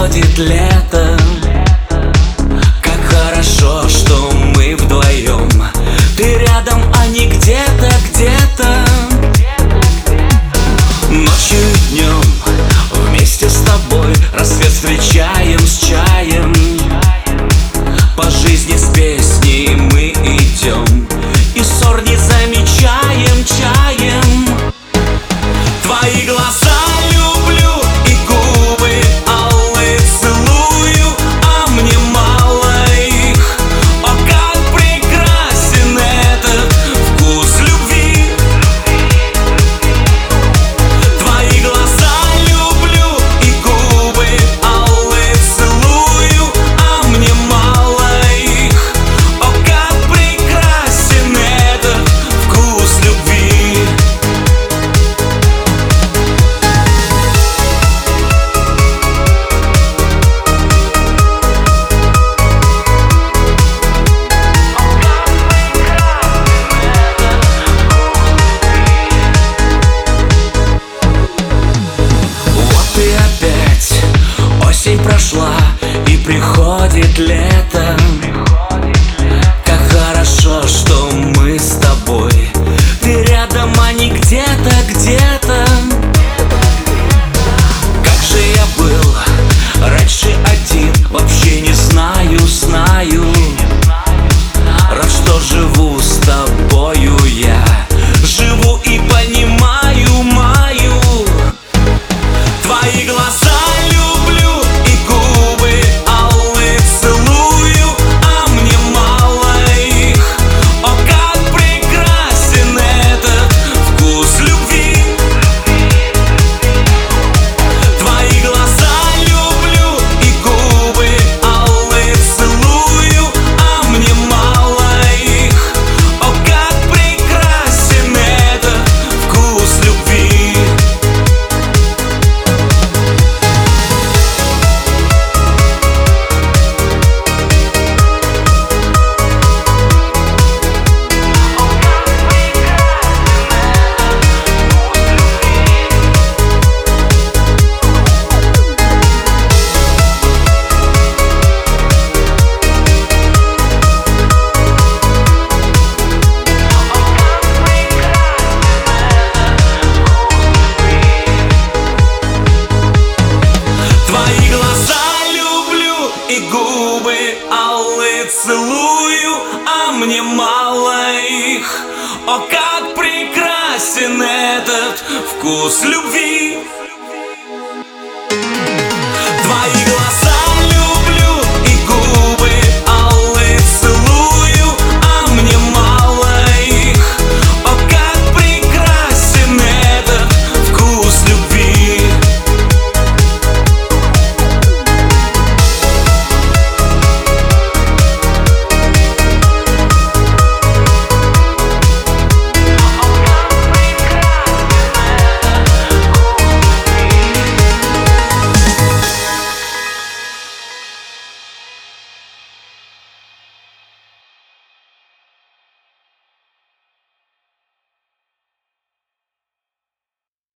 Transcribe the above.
приходит лето. Как хорошо, что мы вдвоем. Ты рядом, а не где-то, где-то. Ночью и днем вместе с тобой рассвет встречаем с чаем. По жизни с песней мы идем, и ссор не замечаем чаем. Твои глаза люблю и губы алые целую, а мне мало их. О, как прекрасен этот вкус любви. Твои глаза люблю и губы алые целую, а мне мало их. О, как прекрасен этот вкус любви. Осень прошла и приходит лето. Как хорошо, что мы с тобой. Ты рядом, а не где-то, где-то. Как же я был раньше один, вообще не знаю, знаю. Рад, что живу с тобою я. Живу и понимаю, маю. Твои глаза люблю и губы алые целую, а мне мало их. О, как прекрасен этот вкус любви. Твои глаза люблю и губы алые целую, а мне мало их. О, как прекрасен этот вкус любви. Твои глаза люблю и губы алые целую, а мне мало их. О, как прекрасен этот вкус любви.